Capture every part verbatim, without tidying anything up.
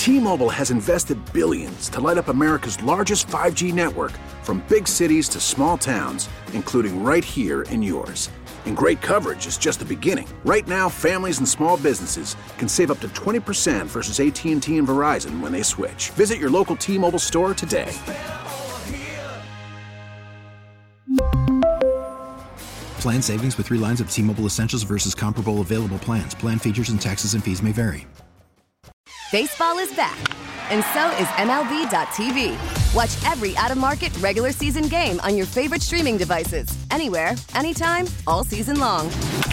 T-Mobile has invested billions to light up America's largest five G network, from big cities to small towns, including right here in yours. And great coverage is just the beginning. Right now, families and small businesses can save up to twenty percent versus A T and T and Verizon when they switch. Visit your local T-Mobile store today. Plan savings with three lines of T-Mobile Essentials versus comparable available plans. Plan features and taxes and fees may vary. Baseball is back, and so is M L B dot T V. Watch every out-of-market regular season game on your favorite streaming devices, anywhere, anytime, all season long.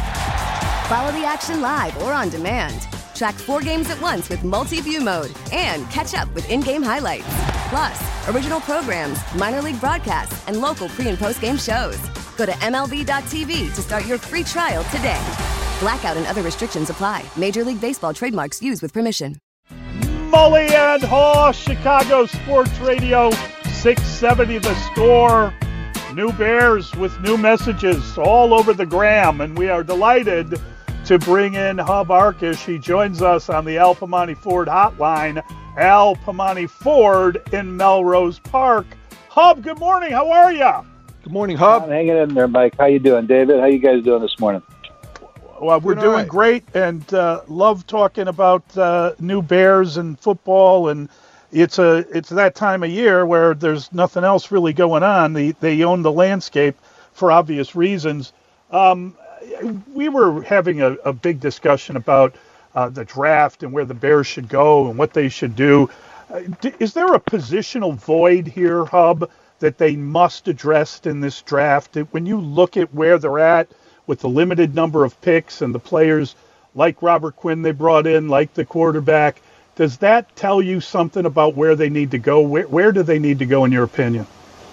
Follow the action live or on demand. Track four games at once with multi-view mode and catch up with in-game highlights. Plus, original programs, minor league broadcasts, and local pre- and post-game shows. Go to M L B dot T V to start your free trial today. Blackout and other restrictions apply. Major League Baseball trademarks used with permission. Mully and Haw, Chicago Sports Radio, six seventy The Score. New Bears with new messages all over the gram, and we are delighted to bring in Hub Arkush. He joins us on the Al Piemonte Ford hotline. Al Piemonte Ford in Melrose Park. Hub, good morning. How are you? Good morning, Hub. I'm hanging in there, Mike. How you doing, David? How you guys doing this morning? Well, we're doing right. Great, and uh, love talking about uh, new Bears and football. And it's a it's that time of year where there's nothing else really going on. They they own the landscape for obvious reasons. Um, we were having a, a big discussion about uh, the draft and where the Bears should go and what they should do. Uh, is there a positional void here, Hub, that they must address in this draft? When you look at where they're at, with the limited number of picks and the players like Robert Quinn they brought in, like the quarterback, does that tell you something about where they need to go? Where, where do they need to go, in your opinion?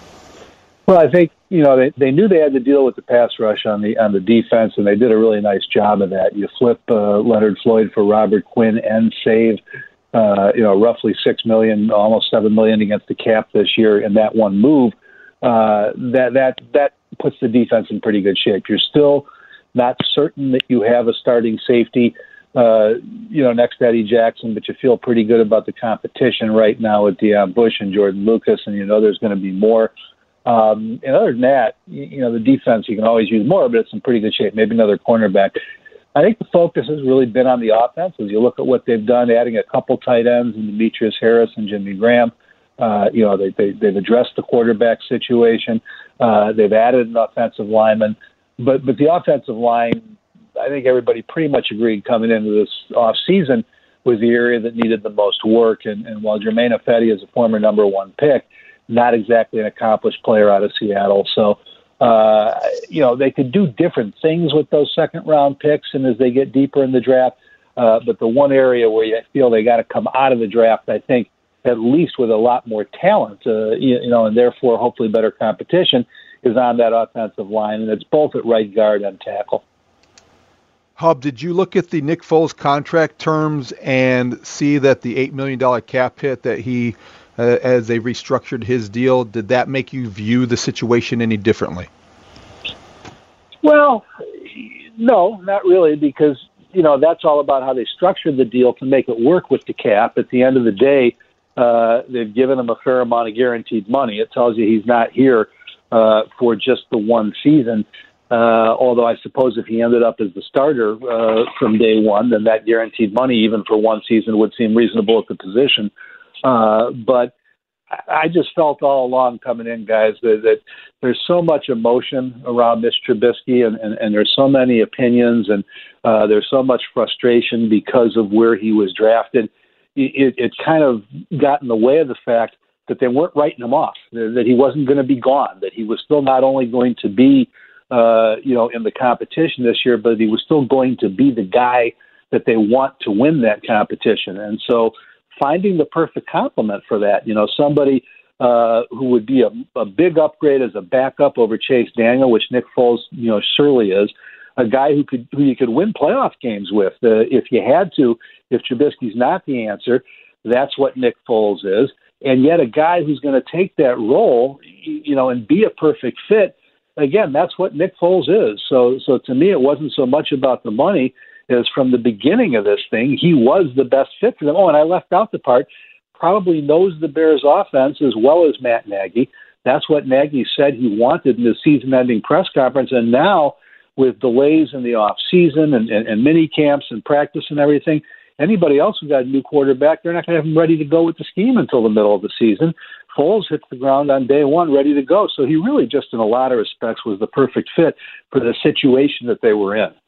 Well, I think, you know, they, they knew they had to deal with the pass rush on the on the defense, and they did a really nice job of that. You flip uh, Leonard Floyd for Robert Quinn and save, uh, you know, roughly six million dollars, almost seven million dollars against the cap this year in that one move. Uh, that that that puts the defense in pretty good shape. You're still not certain that you have a starting safety, uh, you know, next to Eddie Jackson, but you feel pretty good about the competition right now with Deion Bush and Jordan Lucas, and you know there's going to be more. Um, and other than that, you, you know, the defense, you can always use more, but it's in pretty good shape. Maybe another cornerback. I think the focus has really been on the offense. As you look at what they've done, adding a couple tight ends in Demetrius Harris and Jimmy Graham. Uh, you know, they, they, they've addressed the quarterback situation. Uh, they've added an offensive lineman. But but the offensive line, I think everybody pretty much agreed coming into this offseason, was the area that needed the most work. And, and while Germain Ifedi is a former number one pick, not exactly an accomplished player out of Seattle. So, uh, you know, they could do different things with those second-round picks and as they get deeper in the draft. Uh, but the one area where you feel they got to come out of the draft, I think, at least with a lot more talent, uh, you, you know, and therefore hopefully better competition, is on that offensive line, and it's both at right guard and tackle. Hub, did you look at the Nick Foles contract terms and see that the eight million dollars cap hit that he, uh, as they restructured his deal, did that make you view the situation any differently? Well, no, not really, because, you know, that's all about how they structured the deal to make it work with the cap. At the end of the day, Uh, they've given him a fair amount of guaranteed money. It tells you he's not here uh, for just the one season. Uh, although I suppose if he ended up as the starter uh, from day one, then that guaranteed money, even for one season, would seem reasonable at the position. Uh, but I just felt all along coming in, guys, that, that there's so much emotion around Mitch Trubisky, and, and, and there's so many opinions, and uh, there's so much frustration because of where he was drafted. It, it kind of got in the way of the fact that they weren't writing him off, that he wasn't going to be gone, that he was still not only going to be, uh, you know, in the competition this year, but he was still going to be the guy that they want to win that competition. And so finding the perfect complement for that, you know, somebody uh, who would be a, a big upgrade as a backup over Chase Daniel, which Nick Foles, you know, surely is, a guy who could who you could win playoff games with uh, if you had to. If Trubisky's not the answer, that's what Nick Foles is. And yet a guy who's going to take that role, you know, and be a perfect fit, again, that's what Nick Foles is. So so to me, it wasn't so much about the money. is from the beginning of this thing, he was the best fit for them. Oh, and I left out the part, probably knows the Bears offense as well as Matt Nagy. That's what Nagy said he wanted in the season-ending press conference. And now, with delays in the off-season and, and, and mini camps and practice and everything, anybody else who's got a new quarterback, they're not going to have him ready to go with the scheme until the middle of the season. Foles hits the ground on day one, ready to go. So he really just, in a lot of respects, was the perfect fit for the situation that they were in.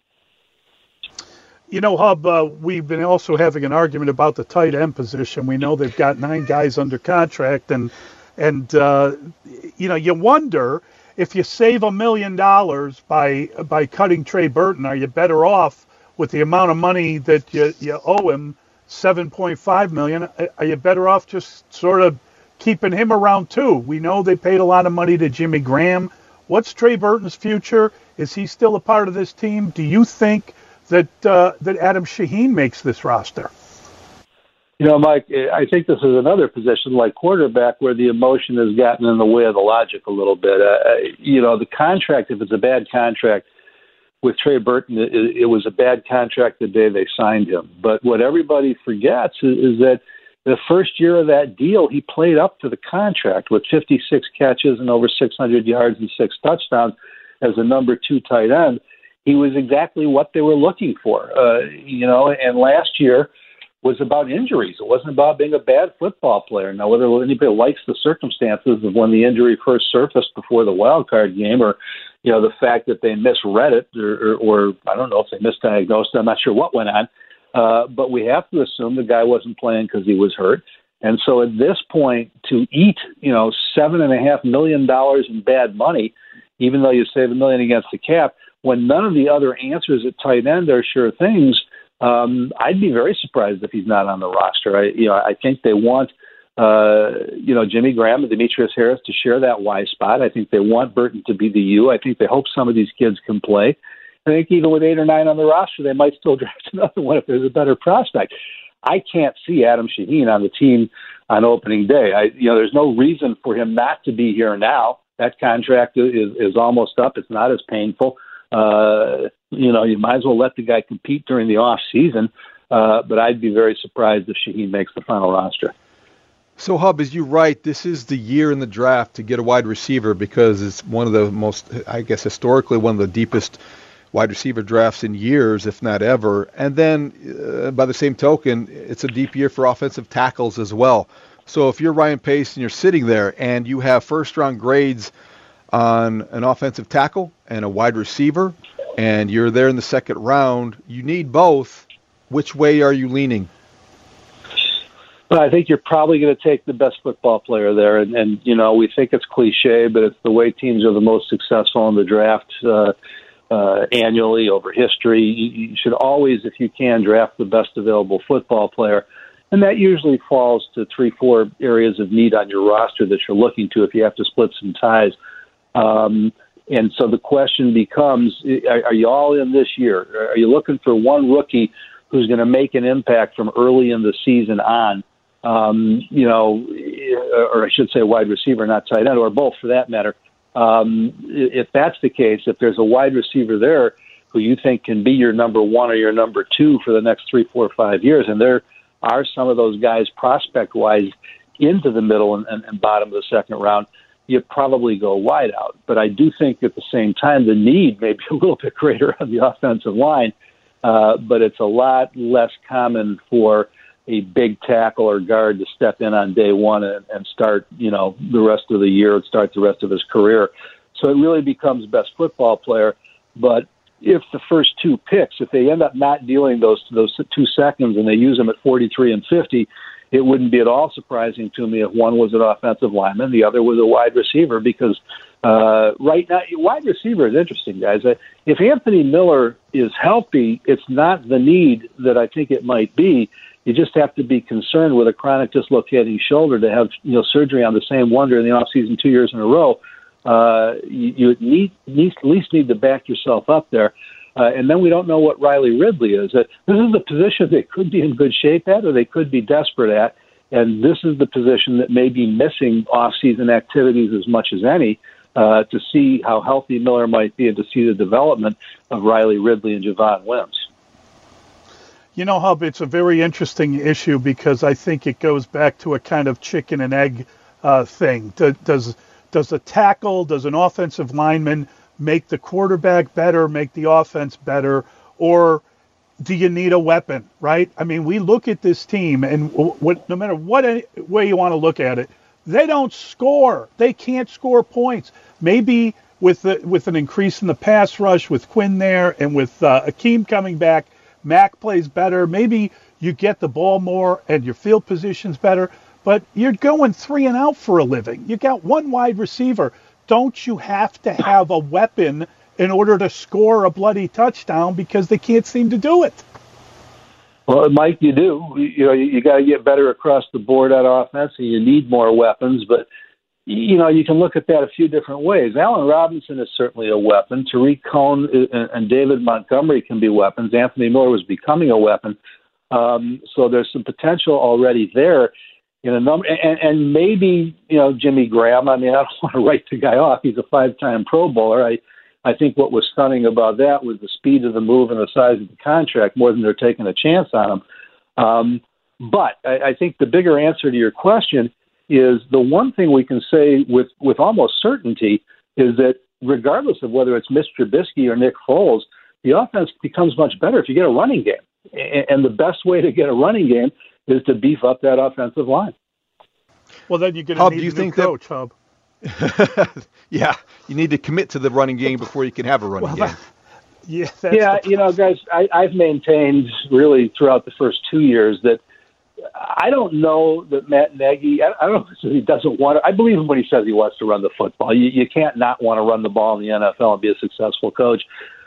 You know, Hub, uh, we've been also having an argument about the tight end position. We know they've got nine guys under contract, and, and uh, you know, you wonder if you save a million dollars by by cutting Trey Burton, are you better off with the amount of money that you, you owe him, seven point five million dollars? Are you better off just sort of keeping him around too? We know they paid a lot of money to Jimmy Graham. What's Trey Burton's future? Is he still a part of this team? Do you think that uh, that Adam Shaheen makes this roster? You know, Mike, I think this is another position like quarterback where the emotion has gotten in the way of the logic a little bit. Uh, you know, the contract, if it's a bad contract with Trey Burton, it, it was a bad contract the day they signed him. But what everybody forgets is, is that the first year of that deal, he played up to the contract with fifty-six catches and over six hundred yards and six touchdowns as a number two tight end. He was exactly what they were looking for. Uh, you know, and last year was about injuries. It wasn't about being a bad football player. Now, whether anybody likes the circumstances of when the injury first surfaced before the wild card game, or, you know, the fact that they misread it, or, or, or I don't know if they misdiagnosed it, I'm not sure what went on. Uh, but we have to assume the guy wasn't playing because he was hurt. And so at this point, to eat, you know, seven and a half million dollars in bad money, even though you save a million against the cap, when none of the other answers at tight end are sure things, um, I'd be very surprised if he's not on the roster. I, you know, I think they want, uh, you know, Jimmy Graham and Demetrius Harris to share that Y spot. I think they want Burton to be the U. I think they hope some of these kids can play. I think even with eight or nine on the roster, they might still draft another one if there's a better prospect. I can't see Adam Shaheen on the team on opening day. I, you know, there's no reason for him not to be here now. That contract is, is almost up. It's not as painful. Uh, you know, you might as well let the guy compete during the off season. Uh, but I'd be very surprised if Shaheen makes the final roster. So, Hub, as you write, this is the year in the draft to get a wide receiver because it's one of the most, I guess, historically one of the deepest wide receiver drafts in years, if not ever. And then, uh, by the same token, it's a deep year for offensive tackles as well. So if you're Ryan Pace and you're sitting there and you have first-round grades on an offensive tackle and a wide receiver, and you're there in the second round, you need both. Which way are you leaning? Well, I think you're probably going to take the best football player there. And, and, you know, we think it's cliche, but it's the way teams are the most successful in the draft uh, uh, annually over history. You, you should always, if you can, draft the best available football player. And that usually falls to three, four areas of need on your roster that you're looking to if you have to split some ties. Um, and so the question becomes, are, are you all in this year? Are you looking for one rookie who's going to make an impact from early in the season on? Um, you know, or I should say wide receiver, not tight end, or both for that matter. Um, if that's the case, if there's a wide receiver there who you think can be your number one or your number two for the next three, four, five years, and there are some of those guys prospect-wise into the middle and, and, and bottom of the second round, you probably go wide out. But I do think at the same time the need may be a little bit greater on the offensive line, uh, but it's a lot less common for a big tackle or guard to step in on day one and, and start, you know, the rest of the year and start the rest of his career. So it really becomes best football player. But if the first two picks, if they end up not dealing those those two seconds and they use them at forty-three and fifty, it wouldn't be at all surprising to me if one was an offensive lineman, the other was a wide receiver, because uh, right now, wide receiver is interesting, guys. If Anthony Miller is healthy, it's not the need that I think it might be. You just have to be concerned with a chronic dislocating shoulder to have, you know, surgery on the same one during the offseason two years in a row. Uh, you you need, need at least need to back yourself up there. Uh, and then we don't know what Riley Ridley is. Uh, this is the position they could be in good shape at, or they could be desperate at. And this is the position that may be missing off-season activities as much as any, uh, to see how healthy Miller might be and to see the development of Riley Ridley and Javon Wims. You know, Hub, it's a very interesting issue because I think it goes back to a kind of chicken and egg uh, thing. Does does a tackle, does an offensive lineman make the quarterback better, make the offense better, or do you need a weapon, right? I mean, we look at this team, and what, no matter what way you want to look at it, they don't score. They can't score points. Maybe with the, with an increase in the pass rush, with Quinn there, and with uh, Akeem coming back, Mac plays better. Maybe you get the ball more and your field position's better, but you're going three and out for a living. You got one wide receiver. Don't you have to have a weapon in order to score a bloody touchdown because they can't seem to do it? Well, Mike, you do. You know, you, you got to get better across the board at offense, and you need more weapons, but you know, you can look at that a few different ways. Allen Robinson is certainly a weapon. Tariq Cohen and David Montgomery can be weapons. Anthony Miller was becoming a weapon. Um, so there's some potential already there in a number. And, and maybe, you know, Jimmy Graham, I mean, I don't want to write the guy off. He's a five-time Pro Bowler. I, I think what was stunning about that was the speed of the move and the size of the contract more than they're taking a chance on him. Um, but I, I think the bigger answer to your question is the one thing we can say with, with almost certainty is that regardless of whether it's Mitch Trubisky or Nick Foles, the offense becomes much better if you get a running game. And the best way to get a running game is to beef up that offensive line. Well, then you're going to need do you a new think coach, that, Hub. Yeah, you need to commit to the running game before you can have a running well, game. Yeah, yeah you know, guys, I, I've maintained really throughout the first two years that I don't know that Matt Nagy, I don't know if he doesn't want to. I believe him when he says he wants to run the football. You, you can't not want to run the ball in the N F L and be a successful coach.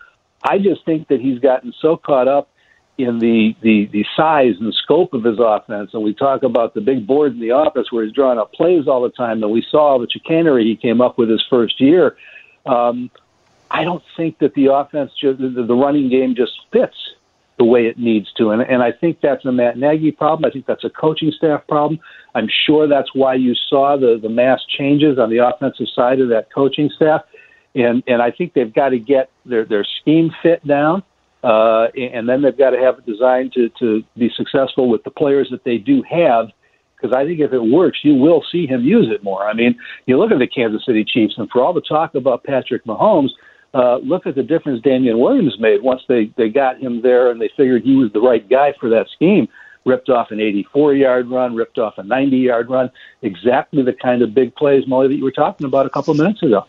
I just think that he's gotten so caught up in the, the, the size and scope of his offense, and we talk about the big board in the office where he's drawing up plays all the time, and we saw the chicanery he came up with his first year. Um, I don't think that the offense, just, the, the running game just fits the way it needs to. And, and I think that's a Matt Nagy problem. I think that's a coaching staff problem. I'm sure that's why you saw the, the mass changes on the offensive side of that coaching staff. And, and I think they've got to get their, their scheme fit down, uh, and then they've got to have it designed to, to be successful with the players that they do have, because I think if it works, you will see him use it more. I mean, you look at the Kansas City Chiefs, and for all the talk about Patrick Mahomes, Uh, look at the difference Damian Williams made once they, they got him there and they figured he was the right guy for that scheme. Ripped off an eighty-four-yard run, ripped off a ninety-yard run, exactly the kind of big plays, Molly, that you were talking about a couple of minutes ago.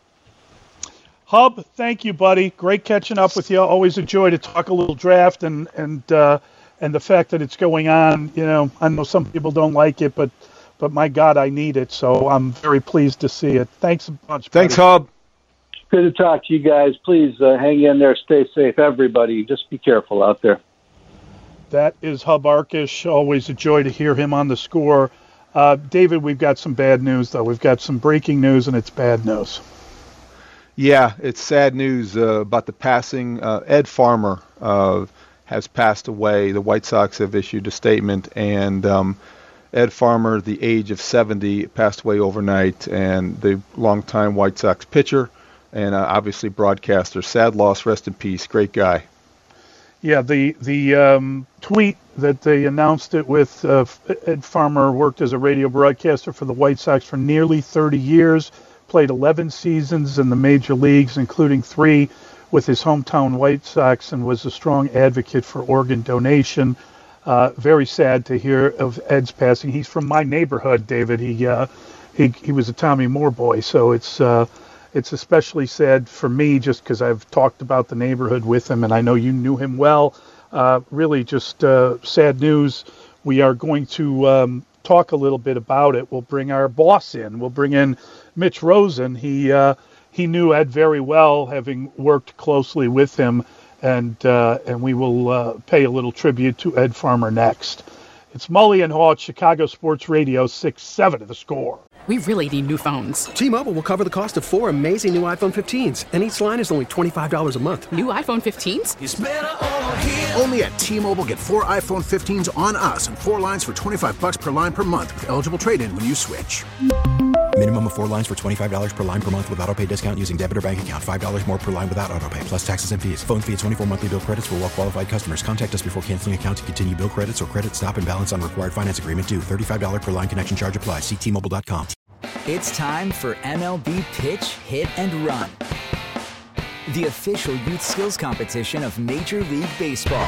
Hub, thank you, buddy. Great catching up with you. Always a joy to talk a little draft and and uh, and the fact that it's going on. You know, I know some people don't like it, but but my God, I need it. So I'm very pleased to see it. Thanks a bunch. Thanks, buddy. Hub. Good to talk to you guys. Please uh, hang in there. Stay safe, everybody. Just be careful out there. That is Hub Arkush. Always a joy to hear him on the score. Uh, David, we've got some bad news, though. We've got some breaking news, and it's bad news. Yeah, it's sad news uh, about the passing. Uh, Ed Farmer uh, has passed away. The White Sox have issued a statement, and um, Ed Farmer, the age of seventy, passed away overnight, and the longtime White Sox pitcher and uh, obviously broadcaster. Sad loss, rest in peace. Great guy. Yeah, the the um, tweet that they announced it with, uh, Ed Farmer worked as a radio broadcaster for the White Sox for nearly thirty years, played eleven seasons in the major leagues, including three with his hometown White Sox, and was a strong advocate for organ donation. Uh, very sad to hear of Ed's passing. He's from my neighborhood, David. He uh, he he was a Tommy Moore boy, so it's uh, it's especially sad for me just because I've talked about the neighborhood with him, and I know you knew him well. Uh, really, just uh, sad news. We are going to um, talk a little bit about it. We'll bring our boss in. We'll bring in Mitch Rosen. He uh, he knew Ed very well, having worked closely with him. And uh, and we will uh, pay a little tribute to Ed Farmer next. It's Mully and Haw at Chicago Sports Radio, six seven of The Score. We really need new phones. T-Mobile will cover the cost of four amazing new iPhone fifteens, and each line is only twenty-five dollars a month. New iPhone fifteens? It's better over here. Only at T-Mobile, get four iPhone fifteens on us and four lines for twenty-five bucks per line per month with eligible trade-in when you switch. Minimum of four lines for twenty-five dollars per line per month with autopay discount using debit or bank account. five dollars more per line without autopay, plus taxes and fees. Phone fee at twenty-four monthly bill credits for well-qualified customers. Contact us before canceling account to continue bill credits or credit stop and balance on required finance agreement due. thirty-five dollars per line connection charge applies. See T Mobile dot com. It's time for M L B Pitch, Hit, and Run, the official youth skills competition of Major League Baseball.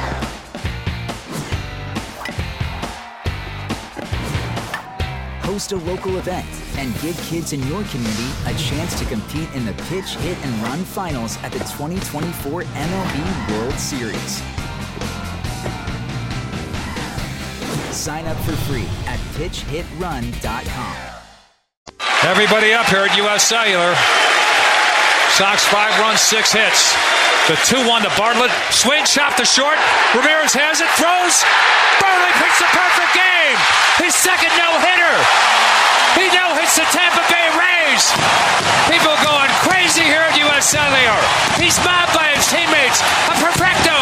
Host a local event and give kids in your community a chance to compete in the Pitch, Hit, and Run finals at the twenty twenty-four M L B World Series. Sign up for free at pitch hit run dot com. Everybody up here at U S Cellular. Sox five runs, six hits. The two one to Bartlett. Swing, shot to short. Ramirez has it, throws. Burley picks the perfect game. His second no-hitter. He now hits the Tampa Bay Rays. People going crazy here at U S Cellular. He's mobbed by his teammates. A perfecto.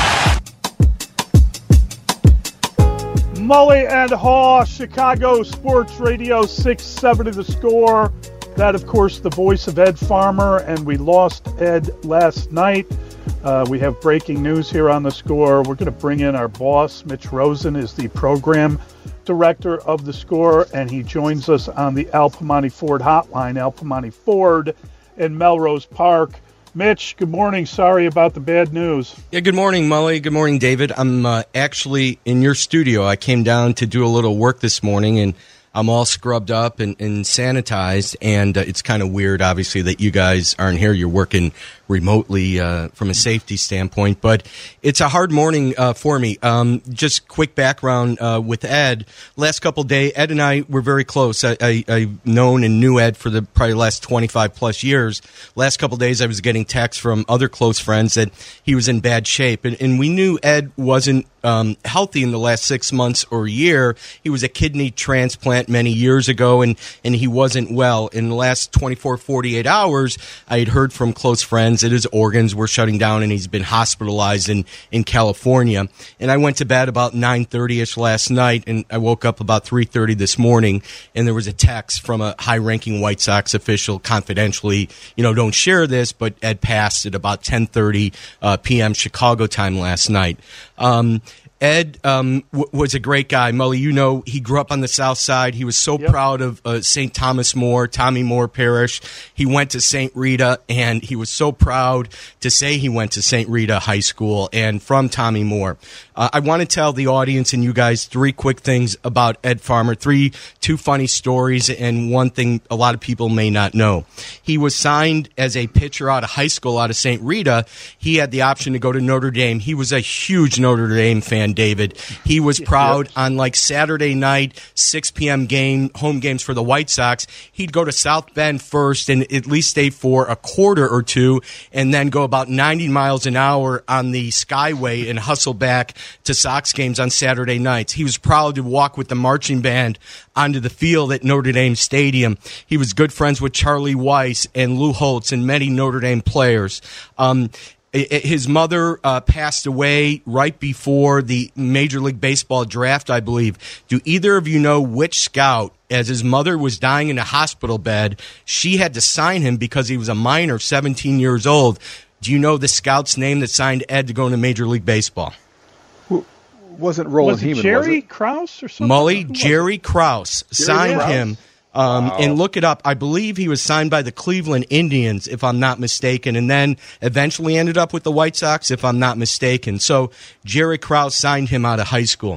Mully and Haw, Chicago Sports Radio six seventy The Score. That, of course, the voice of Ed Farmer, and we lost Ed last night. Uh, we have breaking news here on The Score. We're going to bring in our boss. Mitch Rosen is the program director of The Score, and he joins us on the Al Piemonte Ford hotline, Al Piemonte Ford in Melrose Park. Mitch, good morning. Sorry about the bad news. Yeah, good morning, Mully. Good morning, David. I'm uh, actually in your studio. I came down to do a little work this morning, and I'm all scrubbed up and, and sanitized, and uh, it's kind of weird, obviously, that you guys aren't here. You're working remotely uh, from a safety standpoint, but it's a hard morning uh, for me. Um, just quick background uh, with Ed. Last couple of days, Ed and I were very close. I, I, I've known and knew Ed for the probably last twenty-five plus years. Last couple of days, I was getting texts from other close friends that he was in bad shape, and, and we knew Ed wasn't um, healthy in the last six months or a year. He was a kidney transplant many years ago, and, and he wasn't well. In the last twenty-four, forty-eight hours, I had heard from close friends that his organs were shutting down and he's been hospitalized in, in California. And I went to bed about nine thirty-ish last night, and I woke up about three thirty this morning, and there was a text from a high-ranking White Sox official confidentially, you know, don't share this, but Ed passed at about ten thirty uh, p.m. Chicago time last night. Um, Ed um, w- was a great guy. Mully, you know, he grew up on the South Side. He was so yep. proud of uh, Saint Thomas More, Tommy Moore Parish. He went to Saint Rita, and he was so proud to say he went to Saint Rita High School and from Tommy Moore. Uh, I want to tell the audience and you guys three quick things about Ed Farmer, three, two funny stories, and one thing a lot of people may not know. He was signed as a pitcher out of high school out of Saint Rita. He had the option to go to Notre Dame. He was a huge Notre Dame fan, David. He was proud on like Saturday night, six p.m. game, home games for the White Sox. He'd go to South Bend first and at least stay for a quarter or two and then go about ninety miles an hour on the Skyway and hustle back to Sox games on Saturday nights. He was proud to walk with the marching band onto the field at Notre Dame Stadium. He was good friends with Charlie Weiss and Lou Holtz and many Notre Dame players. Um, His mother uh, passed away right before the Major League Baseball draft, I believe. Do either of you know which scout, as his mother was dying in a hospital bed, she had to sign him because he was a minor, seventeen years old? Do you know the scout's name that signed Ed to go into Major League Baseball? Who wasn't Roland was it Heeman, Jerry was it? Krause or something? Mully, Jerry Krause signed Krause? him. Um, Wow. And look it up. I believe he was signed by the Cleveland Indians, if I'm not mistaken, and then eventually ended up with the White Sox, if I'm not mistaken. So Jerry Krause signed him out of high school.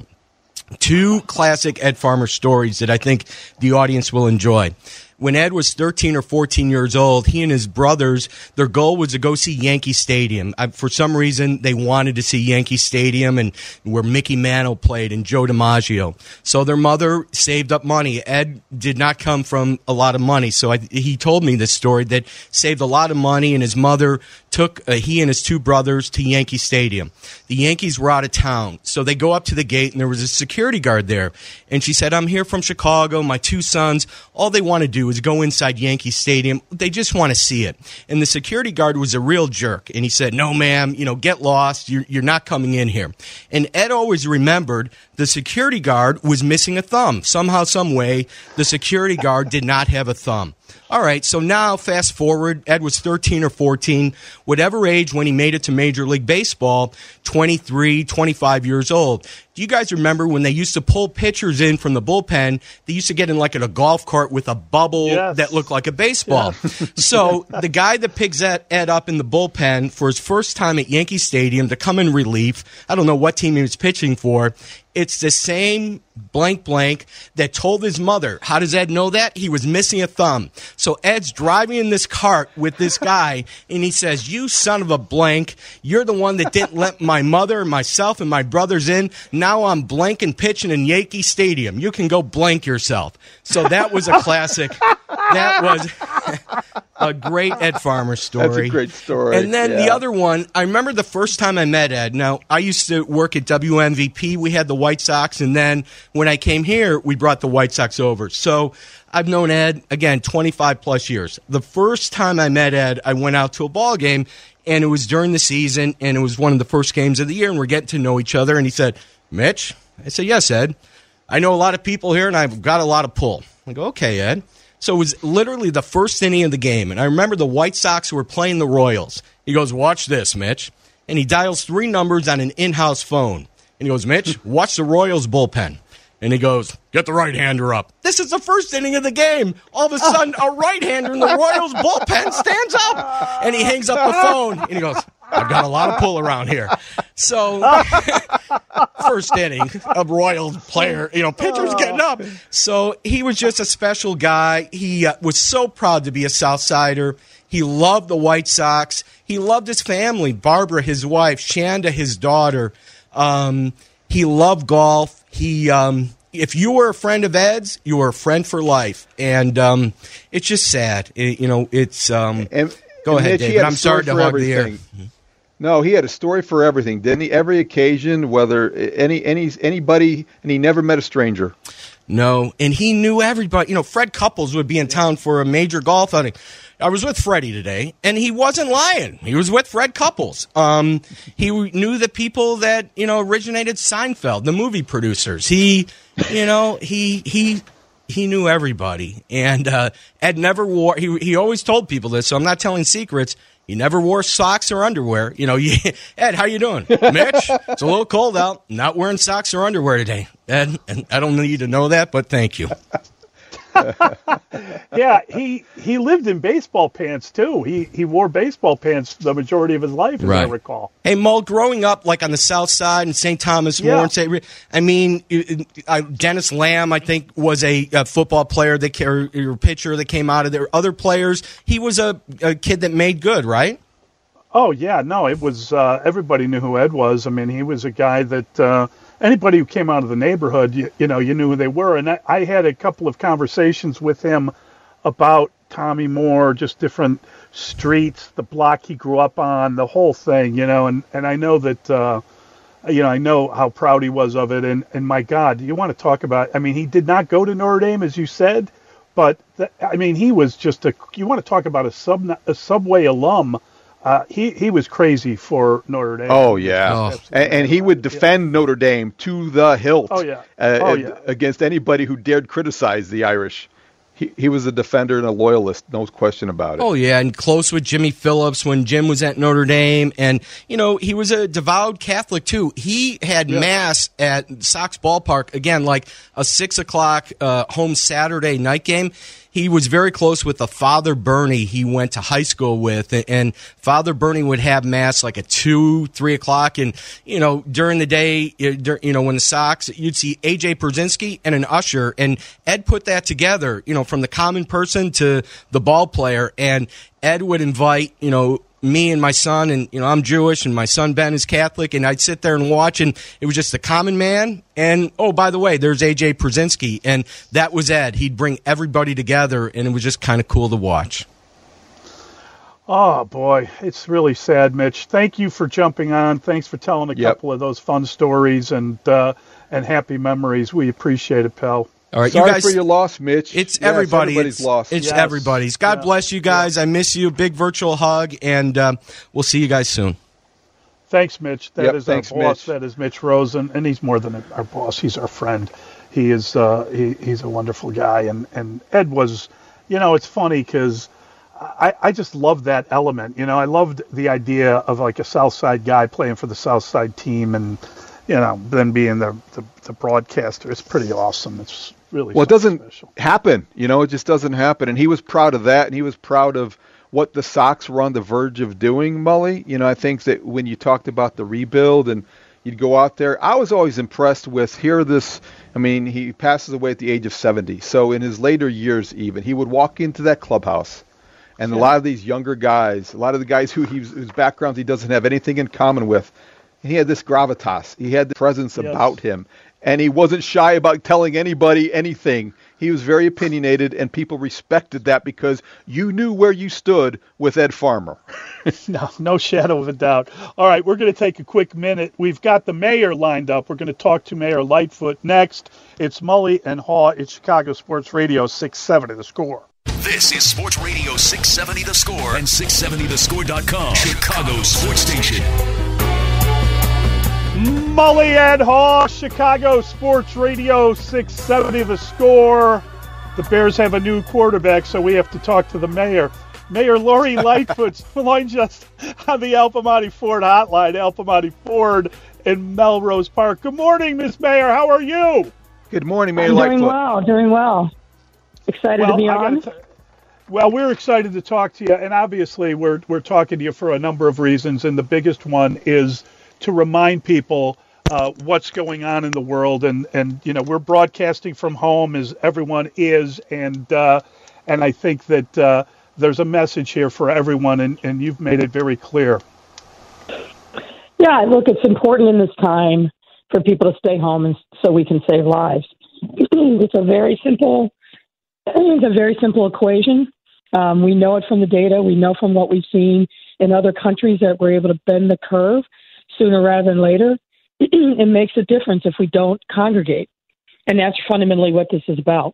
Two classic Ed Farmer stories that I think the audience will enjoy. When Ed was thirteen or fourteen years old, he and his brothers, their goal was to go see Yankee Stadium. I, for some reason, they wanted to see Yankee Stadium and where Mickey Mantle played and Joe DiMaggio. So their mother saved up money. Ed did not come from a lot of money, so I, he told me this story that saved a lot of money, and his mother took uh, he and his two brothers to Yankee Stadium. The Yankees were out of town, so they go up to the gate, and there was a security guard there. And she said, "I'm here from Chicago. My two sons, all they want to do do is go inside Yankee Stadium. They just want to see it. And the security guard was a real jerk. And he said, no, ma'am, you know, get lost. You're, you're not coming in here. And Ed always remembered the security guard was missing a thumb. Somehow, some way, the security guard did not have a thumb. All right, so now fast forward, Ed was thirteen or fourteen, whatever age when he made it to Major League Baseball, twenty-three, twenty-five years old. Do you guys remember when they used to pull pitchers in from the bullpen, they used to get in like at a golf cart with a bubble yes. that looked like a baseball? Yes. So the guy that picks Ed, Ed up in the bullpen for his first time at Yankee Stadium to come in relief, I don't know what team he was pitching for, it's the same blank blank that told his mother. How does Ed know that? He was missing a thumb. So Ed's driving in this cart with this guy, and he says, you son of a blank, you're the one that didn't let my mother, myself, and my brothers in. Now I'm blank and pitching in Yankee Stadium. You can go blank yourself. So that was a classic. That was a great Ed Farmer story. That's a great story. And then yeah. the other one, I remember the first time I met Ed. Now, I used to work at W M V P. We had the White Sox, and then when I came here, we brought the White Sox over. So I've known Ed, again, twenty-five plus years. The first time I met Ed, I went out to a ball game, and it was during the season, and it was one of the first games of the year, and we're getting to know each other. And he said, Mitch? I said, yes, Ed. I know a lot of people here, and I've got a lot of pull. I go, okay, Ed. So it was literally the first inning of the game, and I remember the White Sox were playing the Royals. He goes, watch this, Mitch. And he dials three numbers on an in-house phone. And he goes, Mitch, watch the Royals bullpen. And he goes, get the right-hander up. This is the first inning of the game. All of a sudden, a right-hander in the Royals bullpen stands up. And he hangs up the phone. And he goes, I've got a lot of pull around here. So, first inning, a Royals player, you know, pitcher's getting up. So he was just a special guy. He uh, was so proud to be a Southsider. He loved the White Sox. He loved his family, Barbara, his wife, Shanda, his daughter. Um, he loved golf. He, um, if you were a friend of Ed's, you were a friend for life. And um, it's just sad. It, you know, it's um, and, go and ahead, Mitch, David. I'm sorry to hog the air. No, he had a story for everything, didn't he? Every occasion, whether any any anybody, and he never met a stranger. No, and he knew everybody. You know, Fred Couples would be in town for a major golf outing. I was with Freddie today, and he wasn't lying. He was with Fred Couples. Um, he knew the people that, you know, originated Seinfeld, the movie producers. He, you know, he he he knew everybody. And uh, Ed never wore. He he always told people this, so I'm not telling secrets. He never wore socks or underwear. You know, Ed, how you doing? Mitch, it's a little cold out. Not wearing socks or underwear today. Ed, and I don't need to know that, but thank you. Yeah, he he lived in baseball pants too. He he wore baseball pants the majority of his life, as right. I recall. Hey, Mo, growing up like on the South Side in Saint Thomas More, and Saint I mean, uh, Dennis Lamb, I think, was a, a football player that or, or pitcher that came out of there. Other players, he was a, a kid that made good, right? Oh yeah, no, it was. Uh, everybody knew who Ed was. I mean, he was a guy that. Uh, Anybody who came out of the neighborhood, you, you know, you knew who they were. And I, I had a couple of conversations with him about Tommy Moore, just different streets, the block he grew up on, the whole thing, you know. And, and I know that, uh, you know, I know how proud he was of it. And, and my God, you want to talk about, I mean, he did not go to Notre Dame, as you said, but, the, I mean, he was just a, you want to talk about a, sub, a Subway alum. Uh, he, he was crazy for Notre Dame. Oh, yeah. Oh. And, and he would defend yeah. Notre Dame to the hilt oh, yeah. Uh, oh, yeah. against anybody who dared criticize the Irish. He, he was a defender and a loyalist, no question about it. Oh, yeah, and close with Jimmy Phillips when Jim was at Notre Dame. And, you know, he was a devout Catholic, too. He had yeah. Mass at Sox Ballpark, again, like a six o'clock uh, home Saturday night game. He was very close with the Father Bernie he went to high school with, and Father Bernie would have Mass like at two, three o'clock, and, you know, during the day, you know, when the Sox, you'd see A J Pierzynski and an usher, and Ed put that together, you know, from the common person to the ball player, and Ed would invite, you know, me and my son, and, you know, I'm Jewish, and my son Ben is Catholic, and I'd sit there and watch, and it was just a common man, and, oh, by the way, there's A J Pierzynski, and that was Ed. He'd bring everybody together, and it was just kind of cool to watch. Oh, boy, it's really sad, Mitch. Thank you for jumping on. Thanks for telling a yep. couple of those fun stories and uh, and happy memories. We appreciate it, pal. All right, Sorry you guys, for your loss, Mitch. It's yes, everybody. Everybody's it's, loss. It's yes. everybody's. God yeah. bless you guys. Yeah. I miss you. Big virtual hug, and um, we'll see you guys soon. Thanks, Mitch. That yep, is thanks, our boss. Mitch. That is Mitch Rosen, and he's more than our boss. He's our friend. He is. Uh, he, he's a wonderful guy, and, and Ed was. You know, it's funny because I, I just loved that element. You know, I loved the idea of like a South Side guy playing for the South Side team, and you know, then being the the, the broadcaster. It's pretty awesome. It's really well. It doesn't special. happen. You know, it just doesn't happen. And he was proud of that, and he was proud of what the Sox were on the verge of doing, Mully. You know, I think that when you talked about the rebuild and you'd go out there, I was always impressed with here this, I mean, he passes away at the age of seventy. So in his later years even, he would walk into that clubhouse, and yeah. a lot of these younger guys, a lot of the guys who he's, whose backgrounds he doesn't have anything in common with, he had this gravitas. He had the presence yes. about him. And he wasn't shy about telling anybody anything. He was very opinionated, and people respected that because you knew where you stood with Ed Farmer. no, no shadow of a doubt. All right, we're going to take a quick minute. We've got the mayor lined up. We're going to talk to Mayor Lightfoot next. It's Mully and Haw. It's Chicago Sports Radio six seventy The Score. This is Sports Radio six seventy The Score and six seventy the score dot com, Chicago's sports station. Mully and Haw, Chicago Sports Radio six seventy The Score. The Bears have a new quarterback, so we have to talk to the mayor. Mayor Lori Lightfoot joins us on the Al Piemonte Ford hotline, Al Piemonte Ford in Melrose Park. Good morning, Miss Mayor. How are you? Good morning, Mayor I'm Lightfoot. Doing well, doing well. Excited well, to be on. T- well, we're excited to talk to you, and obviously we're we're talking to you for a number of reasons, and the biggest one is to remind people Uh, what's going on in the world, and, and you know we're broadcasting from home as everyone is, and uh, and I think that uh, there's a message here for everyone, and, and you've made it very clear. Yeah, look, it's important in this time for people to stay home, and so we can save lives. It's a very simple, it's a very simple equation. Um, we know it from the data. We know from what we've seen in other countries that we're able to bend the curve sooner rather than later. It makes a difference if we don't congregate. And that's fundamentally what this is about.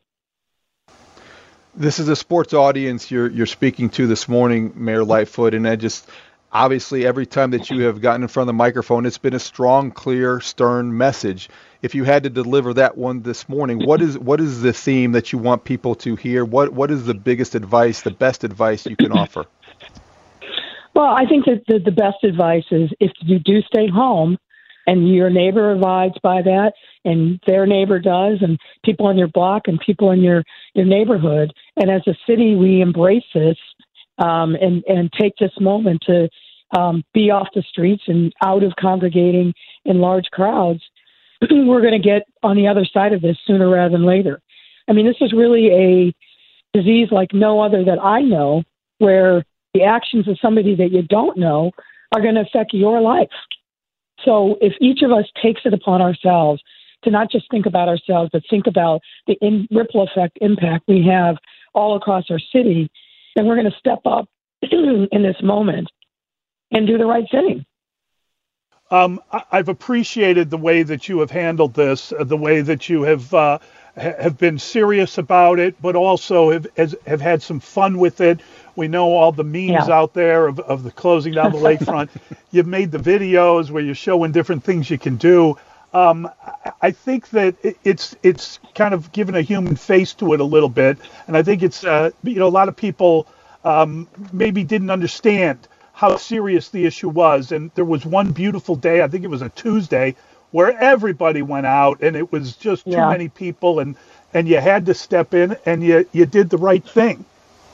This is a sports audience you're you're speaking to this morning, Mayor Lightfoot, and I just, obviously every time that you have gotten in front of the microphone, it's been a strong, clear, stern message. If you had to deliver that one this morning, what is what is the theme that you want people to hear? What What is the biggest advice, the best advice you can offer? Well, I think that the, the best advice is if you do stay home, and your neighbor abides by that, and their neighbor does, and people on your block and people in your, your neighborhood. And as a city, we embrace this um, and, and take this moment to um, be off the streets and out of congregating in large crowds. We're going to get on the other side of this sooner rather than later. I mean, this is really a disease like no other that I know, where the actions of somebody that you don't know are going to affect your life. So if each of us takes it upon ourselves to not just think about ourselves, but think about the in, ripple effect impact we have all across our city, then we're going to step up in this moment and do the right thing. Um, I've appreciated the way that you have handled this, uh, the way that you have uh, ha- have been serious about it, but also have has, have had some fun with it. We know all the memes yeah. out there of, of the closing down the lakefront. You've made the videos where you're showing different things you can do. Um, I think that it's it's kind of given a human face to it a little bit, and I think it's uh, you know a lot of people um, maybe didn't understand how serious the issue was. And there was one beautiful day, I think it was a Tuesday, where everybody went out, and it was just too yeah. many people, and and you had to step in, and you you did the right thing.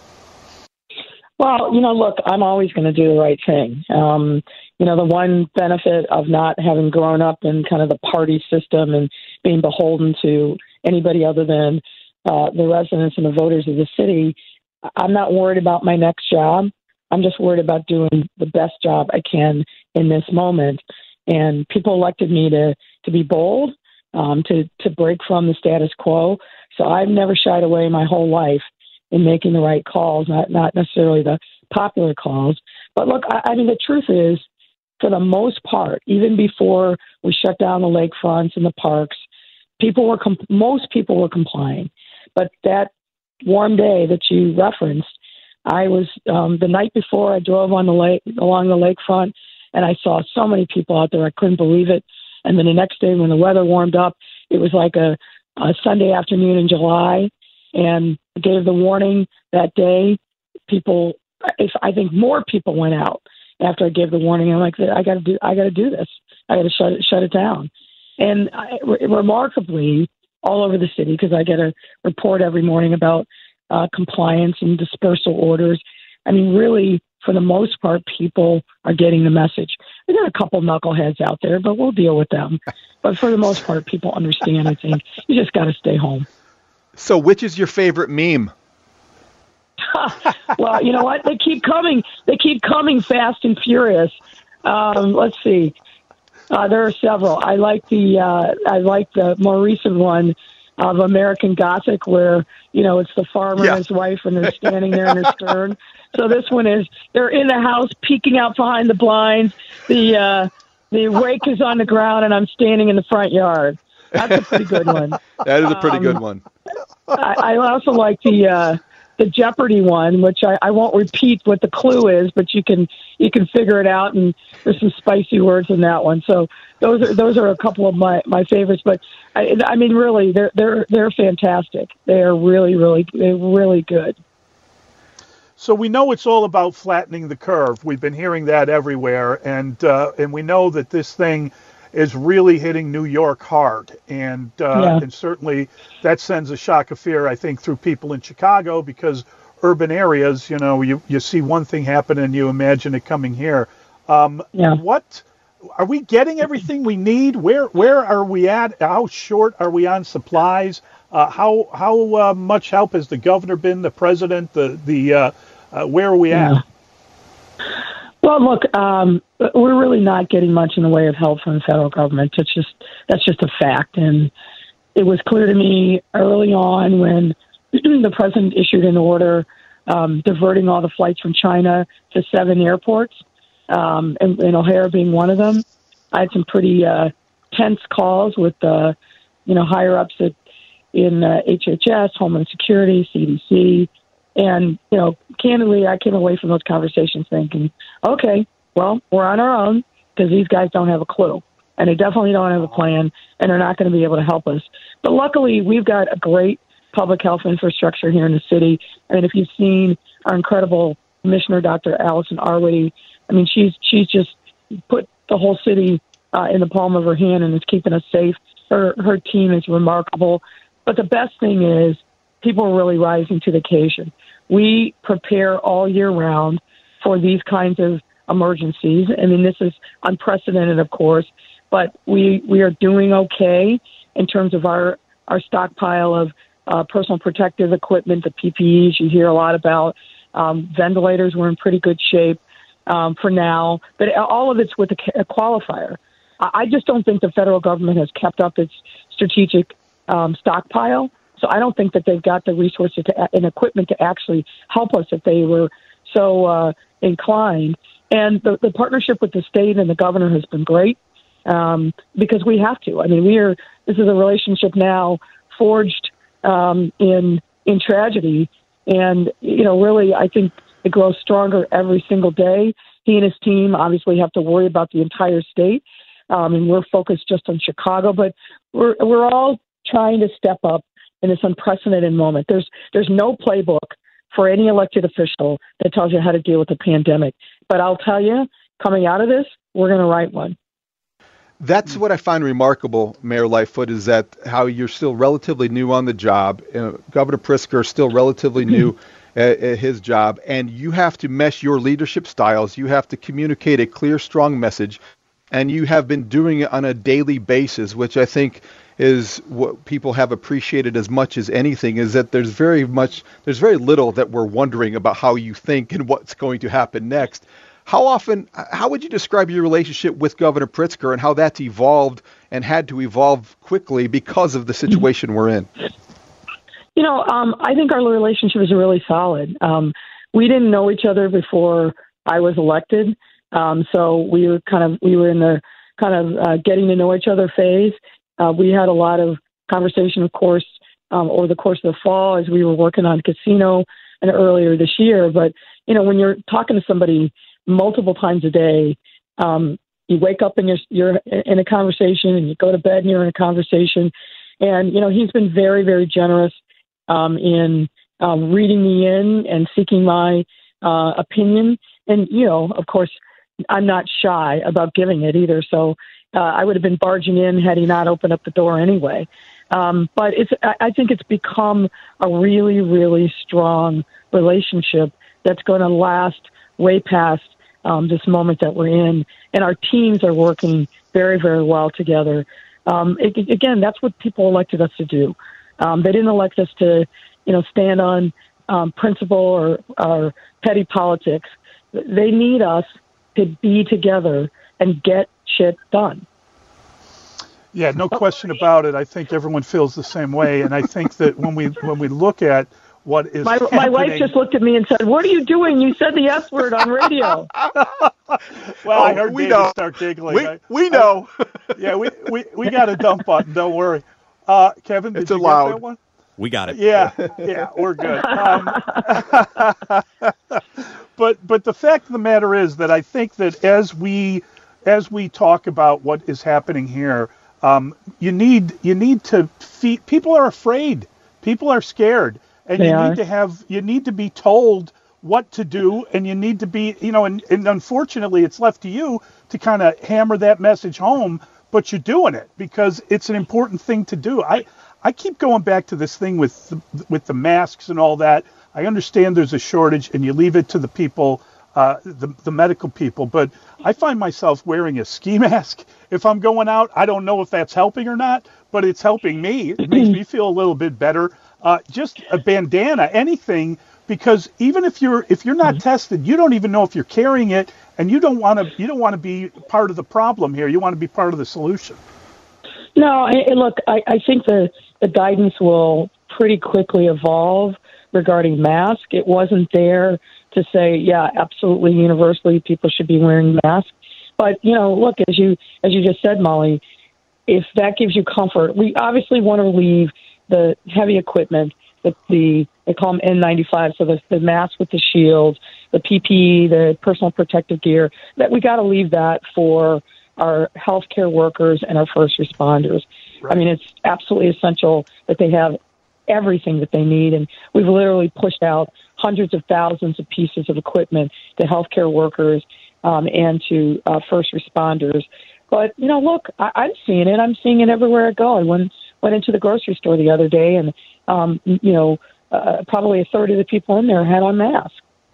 Well, you know, look, I'm always going to do the right thing. Um, you know, the one benefit of not having grown up in kind of the party system and being beholden to anybody other than uh, the residents and the voters of the city, I'm not worried about my next job. I'm just worried about doing the best job I can in this moment. And people elected me to, to be bold, um, to, to break from the status quo. So I've never shied away my whole life in making the right calls, not not necessarily the popular calls. But look, I, I mean, the truth is, for the most part, even before we shut down the lakefronts and the parks, people were com- most people were complying. But that warm day that you referenced, I was um, the night before I drove on the lake along the lakefront, and I saw so many people out there. I couldn't believe it. And then the next day, when the weather warmed up, it was like a, a Sunday afternoon in July, and I gave the warning that day. People, if I think more people went out after I gave the warning. I'm like, I got to do, I got to do this. I got to shut it, shut it down. And I, re- remarkably, all over the city, because I get a report every morning about uh, compliance and dispersal orders. I mean, really, for the most part, people are getting the message. We got a couple knuckleheads out there, but we'll deal with them. But for the most part, people understand. I think you just got to stay home. So, which is your favorite meme? Well, you know what? They keep coming. They keep coming fast and furious. Um, let's see. Uh, there are several. I like the uh, I like the more recent one of American Gothic, where you know it's the farmer yeah. and his wife, and they're standing there in the stern. So this one is they're in the house, peeking out behind the blinds. The uh, the rake is on the ground, and I'm standing in the front yard. That's a pretty good one. That is a pretty um, good one. I, I also like the uh, the Jeopardy one, which I, I won't repeat what the clue is, but you can you can figure it out, and there's some spicy words in that one. So those are those are a couple of my, my favorites. But I, I mean, really, they're they're they're fantastic. They are really really they're really good. So we know it's all about flattening the curve. We've been hearing that everywhere, and uh, and we know that this thing is really hitting New York hard, and uh, Yeah. and certainly that sends a shock of fear, I think, through people in Chicago, because urban areas, you know, you, you see one thing happen and you imagine it coming here. Um, Yeah. What are we getting? Everything we need? Where where are we at? How short are we on supplies? Uh, how how uh, much help has the governor been? The president? The the uh, uh, where are we at? Yeah. Well, look, um, we're really not getting much in the way of help from the federal government. It's just that's just a fact, and it was clear to me early on when the president issued an order um, diverting all the flights from China to seven airports, um, and, and O'Hare being one of them. I had some pretty uh, tense calls with uh, you know higher ups at in uh, H H S, Homeland Security, C D C. And, you know, candidly, I came away from those conversations thinking, okay, well, we're on our own because these guys don't have a clue. And they definitely don't have a plan, and they're not going to be able to help us. But luckily, we've got a great public health infrastructure here in the city. I mean, if you've seen our incredible Commissioner, Doctor Allison Arwady, I mean, she's she's just put the whole city uh, in the palm of her hand and is keeping us safe. Her, her team is remarkable. But the best thing is people are really rising to the occasion. We prepare all year round for these kinds of emergencies. I mean, this is unprecedented, of course, but we we are doing okay in terms of our, our stockpile of uh, personal protective equipment, the P P Es you hear a lot about. Um, ventilators, we're in pretty good shape um, for now, but all of it's with a, a qualifier. I, I just don't think the federal government has kept up its strategic um, stockpile. So I don't think that they've got the resources to, and equipment to actually help us if they were so uh, inclined. And the, the partnership with the state and the governor has been great um, because we have to. I mean, we are. This is a relationship now forged um, in in tragedy, and you know, really, I think it grows stronger every single day. He and his team obviously have to worry about the entire state, um, and we're focused just on Chicago. But we're we're all trying to step up in this unprecedented moment. There's there's no playbook for any elected official that tells you how to deal with the pandemic. But I'll tell you, coming out of this, we're going to write one. That's what I find remarkable, Mayor Lightfoot, is that how you're still relatively new on the job. Uh, Governor Pritzker is still relatively new at, at his job, and you have to mesh your leadership styles. You have to communicate a clear, strong message, and you have been doing it on a daily basis, which I think is what people have appreciated as much as anything, is that there's very much, there's very little that we're wondering about how you think and what's going to happen next. How often, how would you describe your relationship with Governor Pritzker and how that's evolved and had to evolve quickly because of the situation we're in? You know, um, I think our relationship is really solid. Um, we didn't know each other before I was elected. Um, so we were kind of, we were in the kind of uh, getting to know each other phase. Uh, we had a lot of conversation, of course, um, over the course of the fall as we were working on casino and earlier this year. But, you know, when you're talking to somebody multiple times a day, um, you wake up and you're, you're in a conversation, and you go to bed and you're in a conversation. And, you know, he's been very, very generous um, in um, reading me in and seeking my uh, opinion. And, you know, of course, I'm not shy about giving it either. So uh, I would have been barging in had he not opened up the door anyway. Um, but it's, I think it's become a really, really strong relationship that's going to last way past um, this moment that we're in. And our teams are working very, very well together. Um, it, again, that's what people elected us to do. Um, they didn't elect us to, you know, stand on um, principle or, or petty politics. They need us to be together and get shit done. Yeah, no question about it. I think everyone feels the same way, and I think that when we when we look at what is my happening, my wife just looked at me and said, "What are you doing? You said the S word on radio." Well, oh, I heard we David know. start giggling. We I, we know. I, yeah, we, we we got a dump button. Don't worry, uh, Kevin. Did it's you allowed. get that one? We got it. Yeah, yeah, we're good. Um, but but the fact of the matter is that I think that as we as we talk about what is happening here, um, you need you need to feed. People are afraid. People are scared, and They you are. need to have you need to be told what to do, and you need to be you know. And, and unfortunately, it's left to you to kind of hammer that message home. But you're doing it because it's an important thing to do. I. I keep going back to this thing with the, with the masks and all that. I understand there's a shortage, and you leave it to the people, uh, the the medical people. But I find myself wearing a ski mask if I'm going out. I don't know if that's helping or not, but it's helping me. It makes me feel a little bit better. Uh, just a bandana, anything, because even if you're if you're not tested, you don't even know if you're carrying it, and you don't want to you don't want to be part of the problem here. You want to be part of the solution. No, and look, I, I think the, the guidance will pretty quickly evolve regarding masks. It wasn't there to say, yeah, absolutely, universally, people should be wearing masks. But, you know, look, as you as you just said, Molly, if that gives you comfort, we obviously want to leave the heavy equipment, the, the they call them N ninety-five, so the, the mask with the shield, the P P E, the personal protective gear, that we got to leave that for our healthcare workers and our first responders. Right. I mean, it's absolutely essential that they have everything that they need. And we've literally pushed out hundreds of thousands of pieces of equipment to healthcare workers um, and to uh, first responders. But, you know, look, I- I'm seeing it. I'm seeing it everywhere I go. I went, went into the grocery store the other day, and, um, you know, uh, probably a third of the people in there had on masks.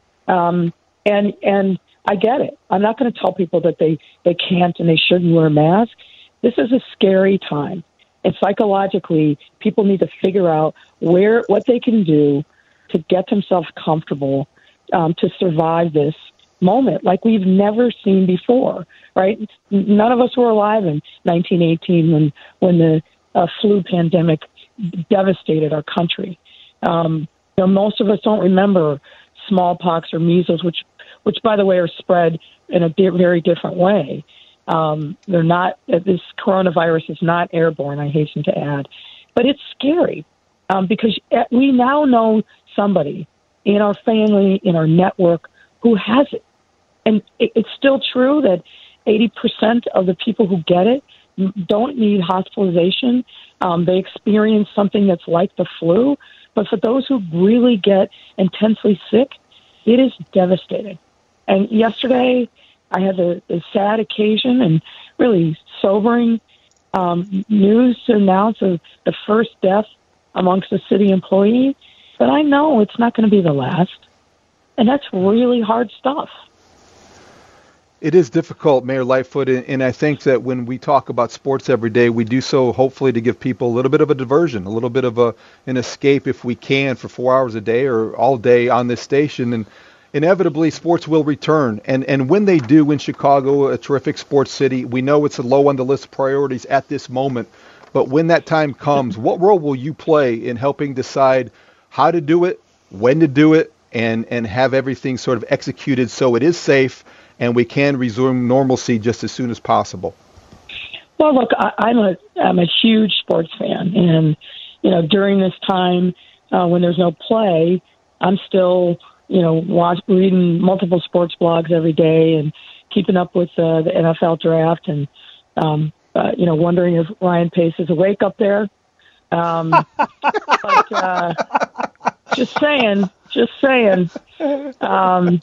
Um, and, and, I get it. I'm not going to tell people that they, they can't and they shouldn't wear a mask. This is a scary time. And psychologically, people need to figure out where what they can do to get themselves comfortable um, to survive this moment like we've never seen before, right? None of us were alive in nineteen eighteen when, when the uh, flu pandemic devastated our country. Um, you know, most of us don't remember smallpox or measles, which which, by the way, are spread in a di- very different way. Um, they're not, this coronavirus is not airborne, I hasten to add. But it's scary um, because we now know somebody in our family, in our network, who has it. And it, it's still true that eighty percent of the people who get it don't need hospitalization. Um, they experience something that's like the flu. But for those who really get intensely sick, it is devastating. And yesterday, I had the, the sad occasion and really sobering um, news to announce of the first death amongst a city employee. But I know it's not going to be the last. And that's really hard stuff. It is difficult, Mayor Lightfoot, and I think that when we talk about sports every day, we do so hopefully to give people a little bit of a diversion, a little bit of a an escape if we can for four hours a day or all day on this station. And inevitably, sports will return. And, and when they do in Chicago, a terrific sports city, we know it's low on the list of priorities at this moment. But when that time comes, what role will you play in helping decide how to do it, when to do it, and, and have everything sort of executed so it is safe and we can resume normalcy just as soon as possible? Well, look, I, I'm a I'm a huge sports fan, and you know, during this time uh, when there's no play, I'm still you know watch, reading multiple sports blogs every day and keeping up with uh, the N F L draft, and um, uh, you know, wondering if Ryan Pace is awake up there. Um, but uh, just saying, just saying. Um,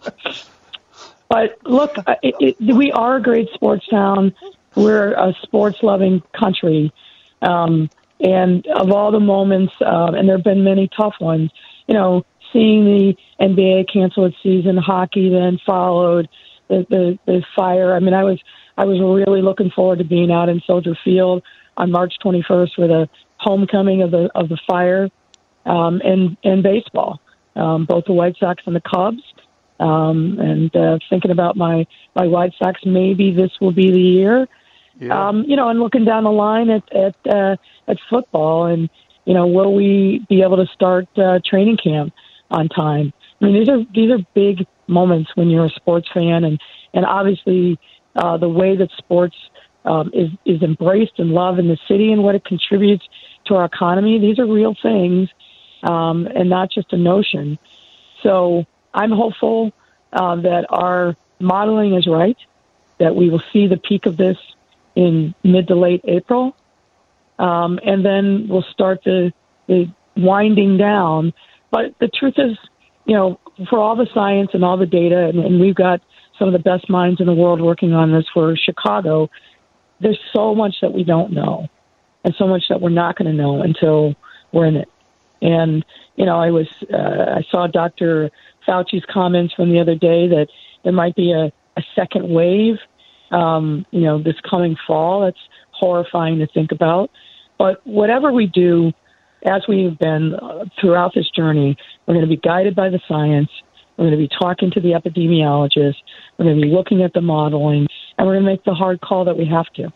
but look, it, it, we are a great sports town. We're a sports-loving country. Um, and of all the moments, uh, and there have been many tough ones, you know, seeing the N B A cancel its season, hockey then followed, the, the, the fire. I mean, I was I was really looking forward to being out in Soldier Field on March twenty-first for the homecoming of the of the Fire, um, and, and baseball, um, both the White Sox and the Cubs. Um, and uh, thinking about my, my White Sox, maybe this will be the year. Yeah. Um, you know, and looking down the line at at uh, at football, and you know, will we be able to start uh, training camp on time? I mean, these are these are big moments when you're a sports fan, and and obviously uh, the way that sports um, is is embraced and loved in the city, and what it contributes to our economy. These are real things, um, and not just a notion. So I'm hopeful uh, that our modeling is right, that we will see the peak of this in mid to late April, um, and then we'll start the, the winding down. But the truth is, you know, for all the science and all the data, and, and we've got some of the best minds in the world working on this for Chicago, there's so much that we don't know, and so much that we're not going to know until we're in it. And, you know, I was uh, I saw Doctor Fauci's comments from the other day that there might be a, a second wave, um, you know, this coming fall. That's horrifying to think about. But whatever we do, as we've been uh, throughout this journey, we're going to be guided by the science. We're going to be talking to the epidemiologists. We're going to be looking at the modeling, and we're going to make the hard call that we have to.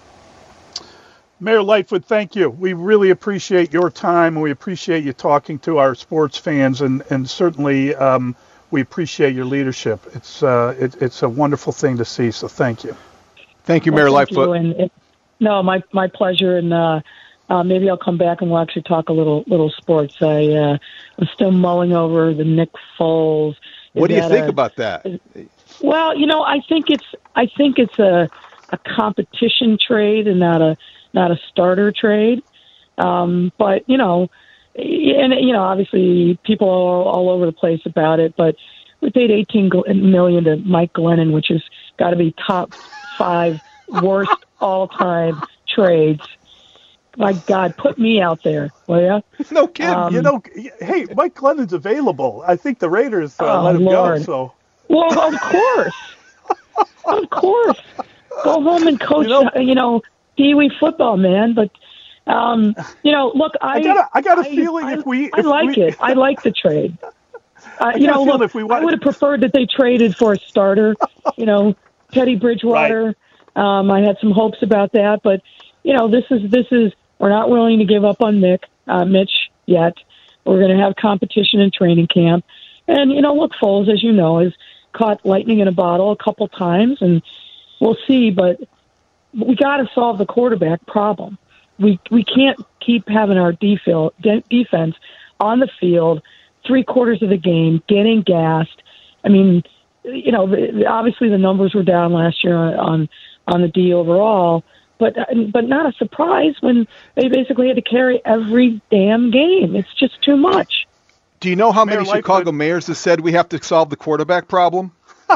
Mayor Lightfoot, thank you. We really appreciate your time, and we appreciate you talking to our sports fans, and, and certainly um, we appreciate your leadership. It's uh, it, it's a wonderful thing to see, so thank you. Thank you, Mayor well, thank Lightfoot. You. And it, no, my my pleasure, and uh, uh, maybe I'll come back and we'll actually talk a little little sports. I, uh, I'm still mulling over the Nick Foles. Is what do you think a, about that? Is, well, you know, I think it's I think it's a a competition trade and not a not a starter trade. Um, but, you know, and, you know, obviously people are all over the place about it, but we paid eighteen million dollars to Mike Glennon, which has got to be top five worst all-time trades. My God, put me out there, will ya? No kidding. Um, you know, hey, Mike Glennon's available. I think the Raiders uh, oh, let him Lord. go. So. Well, of course. Of course. Go home and coach, you know, you know Pee Wee football, man. But, um, you know, look, I, I got a, I got a I, feeling I, if we... I if like we, it. I like the trade. Uh, you know, look, if we wanted... I would have preferred that they traded for a starter, you know, Teddy Bridgewater. Right. Um, I had some hopes about that. But, you know, this is, this is we're not willing to give up on Mick, uh, Mitch yet. We're going to have competition in training camp. And, you know, look, Foles, as you know, has caught lightning in a bottle a couple times, and we'll see, but we got to solve the quarterback problem. We we can't keep having our defil, de- defense on the field three quarters of the game getting gassed. I mean, you know, obviously the numbers were down last year on on the D overall, but but not a surprise when they basically had to carry every damn game. It's just too much. Do you know how Mayor many Lightfoot... Chicago mayors have said we have to solve the quarterback problem?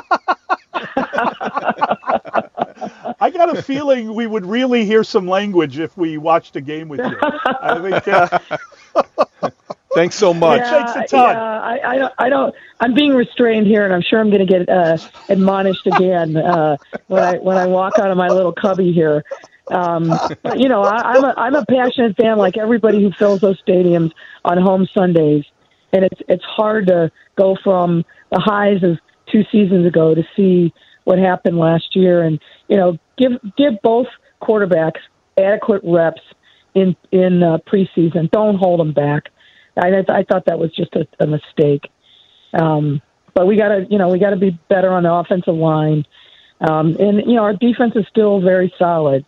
I got a feeling we would really hear some language if we watched a game with you. I think. Uh... Thanks so much. Yeah, it takes a ton. Yeah, I, I don't. I don't. I'm being restrained here, and I'm sure I'm going to get uh, admonished again uh, when I when I walk out of my little cubby here. Um, but, you know, I, I'm a I'm a passionate fan, like everybody who fills those stadiums on home Sundays, and it's it's hard to go from the highs of two seasons ago to see what happened last year, and you know, give give both quarterbacks adequate reps in in uh, preseason. Don't hold them back. I I thought that was just a, a mistake. Um, but we got to you know we got to be better on the offensive line, um, and you know our defense is still very solid.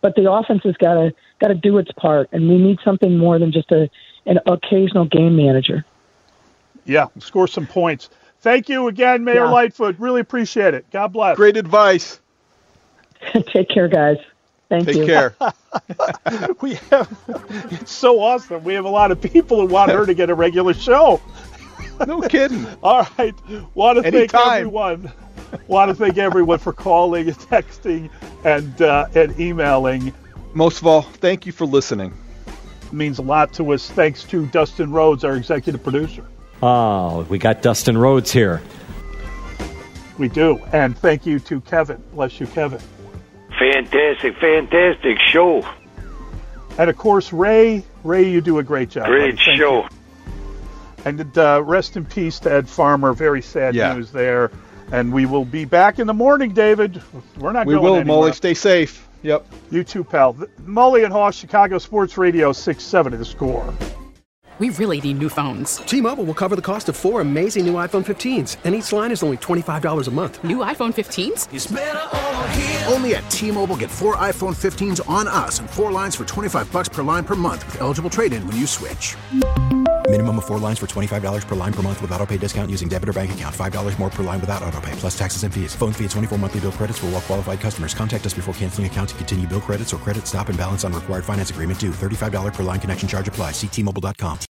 but the offense has got to got to do its part, and we need something more than just a an occasional game manager. Yeah, score some points. Thank you again, Mayor Yeah. Lightfoot. Really appreciate it. God bless. Great advice. Take care, guys. Thank Take you. care. we have, it's so awesome. We have a lot of people who want her to get a regular show. No kidding. All right. Want to thank Anytime. everyone. Want to thank everyone for calling and texting and uh, and emailing. Most of all, thank you for listening. It means a lot to us. Thanks to Dustin Rhodes, our executive producer. Oh, we got Dustin Rhodes here. We do. And thank you to Kevin. Bless you, Kevin. Fantastic, fantastic show. And of course, Ray. Ray, you do a great job. Great buddy. Thank show. you. And uh, rest in peace to Ed Farmer. Very sad Yeah. news there. And we will be back in the morning, David. We're not We going will, anywhere. Molly. Stay safe. Yep. You too, pal. Mully and Haw, Chicago Sports Radio, six seventy The Score. We really need new phones. T-Mobile will cover the cost of four amazing new iPhone fifteens, and each line is only twenty-five dollars a month. New iPhone fifteens? It's better over here. Only at T-Mobile, get four iPhone fifteens on us and four lines for twenty-five bucks per line per month with eligible trade-in when you switch. Minimum of four lines for twenty-five dollars per line per month with autopay discount using debit or bank account. five dollars more per line without autopay, plus taxes and fees. Phone fee at twenty-four monthly bill credits for well-qualified customers. Contact us before canceling account to continue bill credits or credit stop and balance on required finance agreement due. thirty-five dollars per line connection charge applies. See T Mobile dot com.